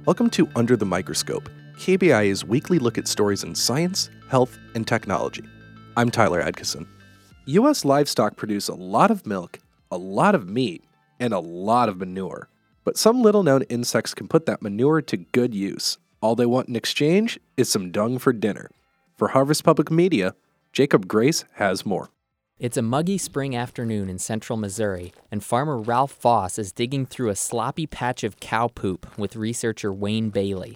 Welcome to Under the Microscope, KBIA's weekly look at stories in science, health, and technology. I'm Tyler Adkison. U.S. livestock produce a lot of milk, a lot of meat, and a lot of manure. But some little-known insects can put that manure to good use. All they want in exchange is some dung for dinner. For Harvest Public Media, Jacob Grace has more. It's a muggy spring afternoon in central Missouri, and farmer Ralph Voss is digging through a sloppy patch of cow poop with researcher Wayne Bailey.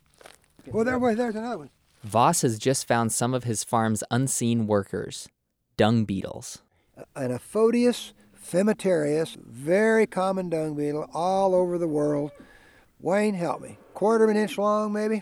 Oh, there's another one. Voss has just found some of his farm's unseen workers, dung beetles. An Aphodeus femitarius, very common dung beetle all over the world. Wayne, help me. Quarter of an inch long, maybe?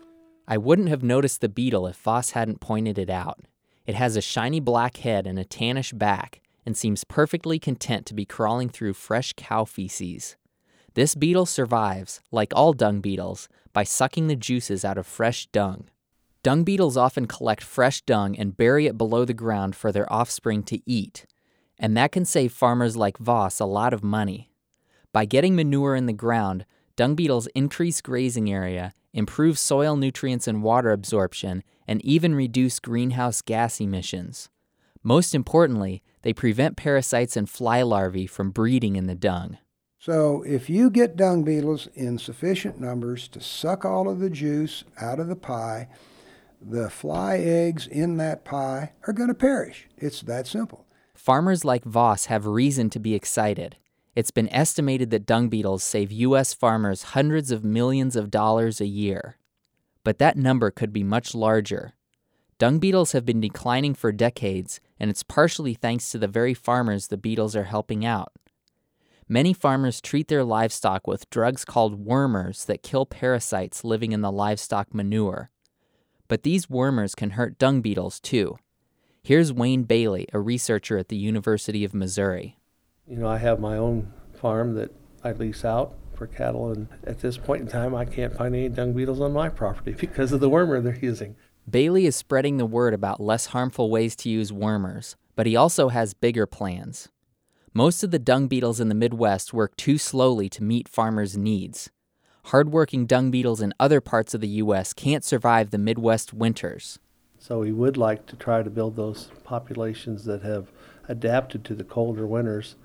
I wouldn't have noticed the beetle if Voss hadn't pointed it out. It has a shiny black head and a tannish back, and seems perfectly content to be crawling through fresh cow feces. This beetle survives, like all dung beetles, by sucking the juices out of fresh dung. Dung beetles often collect fresh dung and bury it below the ground for their offspring to eat, and that can save farmers like Voss a lot of money. By getting manure in the ground, dung beetles increase grazing area, improve soil nutrients and water absorption, and even reduce greenhouse gas emissions. Most importantly, they prevent parasites and fly larvae from breeding in the dung. So if you get dung beetles in sufficient numbers to suck all of the juice out of the pie, the fly eggs in that pie are going to perish. It's that simple. Farmers like Voss have reason to be excited. It's been estimated that dung beetles save U.S. farmers hundreds of millions of dollars a year. But that number could be much larger. Dung beetles have been declining for decades, and it's partially thanks to the very farmers the beetles are helping out. Many farmers treat their livestock with drugs called wormers that kill parasites living in the livestock manure. But these wormers can hurt dung beetles too. Here's Wayne Bailey, a researcher at the University of Missouri. I have my own farm that I lease out for cattle, and at this point in time, I can't find any dung beetles on my property because of the wormer they're using. Bailey is spreading the word about less harmful ways to use wormers, but he also has bigger plans. Most of the dung beetles in the Midwest work too slowly to meet farmers' needs. Hardworking dung beetles in other parts of the U.S. can't survive the Midwest winters. So we would like to try to build those populations that have adapted to the colder winters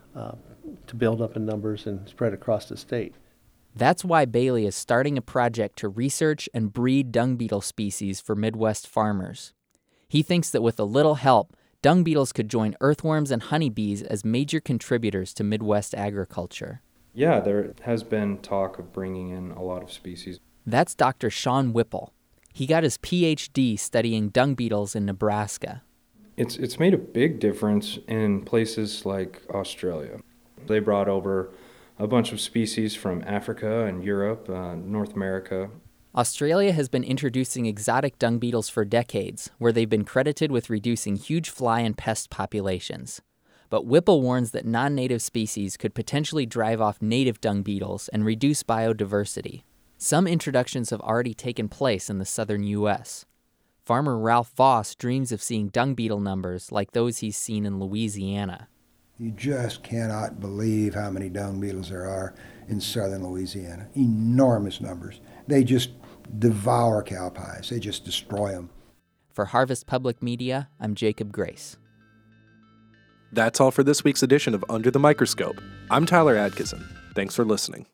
to build up in numbers and spread across the state. That's why Bailey is starting a project to research and breed dung beetle species for Midwest farmers. He thinks that with a little help, dung beetles could join earthworms and honeybees as major contributors to Midwest agriculture. Yeah, there has been talk of bringing in a lot of species. That's Dr. Sean Whipple. He got his Ph.D. studying dung beetles in Nebraska. It's made a big difference in places like Australia. They brought over a bunch of species from Africa and Europe, North America. Australia has been introducing exotic dung beetles for decades, where they've been credited with reducing huge fly and pest populations. But Whipple warns that non-native species could potentially drive off native dung beetles and reduce biodiversity. Some introductions have already taken place in the southern U.S. Farmer Ralph Voss dreams of seeing dung beetle numbers like those he's seen in Louisiana. You just cannot believe how many dung beetles there are in southern Louisiana. Enormous numbers. They just devour cow pies. They just destroy them. For Harvest Public Media, I'm Jacob Grace. That's all for this week's edition of Under the Microscope. I'm Tyler Adkison. Thanks for listening.